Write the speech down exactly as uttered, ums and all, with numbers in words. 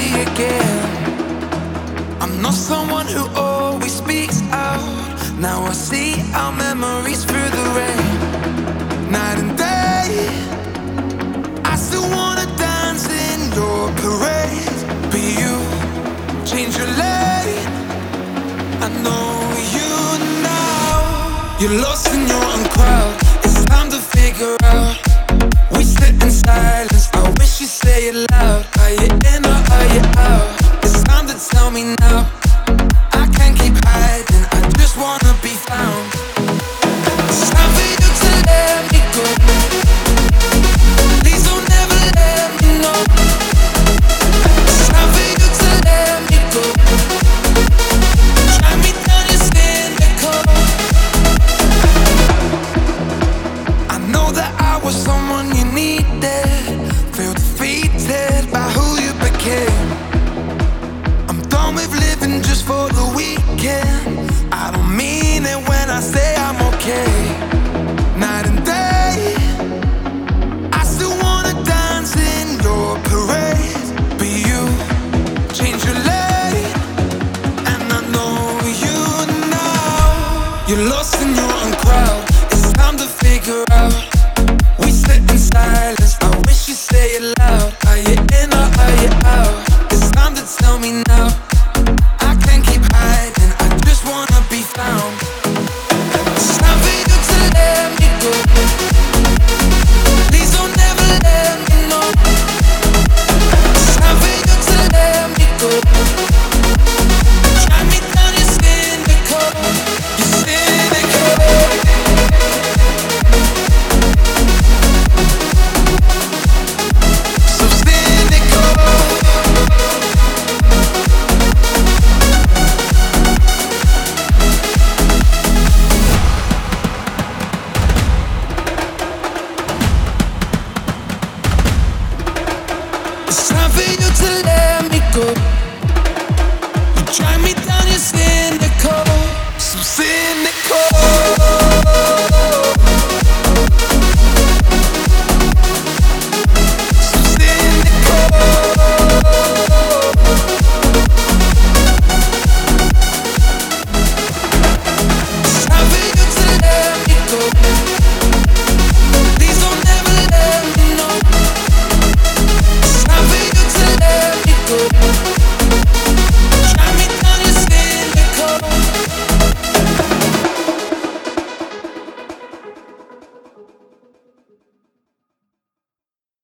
me again. I'm not someone who always speaks out. Now I see our memories through the rain. Night and day, I still wanna dance in your parade. But you change your lane. I know you now. You're lost in your own crowd. It's time to figure out. We sit in silence. I wish you'd say it loud. Are you in or are you out? It's time to tell me now. I can't keep hiding. I just wanna be found. It's time for you to let me go. Please don't ever let me know. It's time for you to let me go. Drag me down your cynical. I know that I was someone you needed. Feel defeated by who you became. I'm done with living just for the weekend. I don't mean it when I say I'm okay. Night and day, I still wanna dance in your parade. But you change your lane, and I know you now. You're lost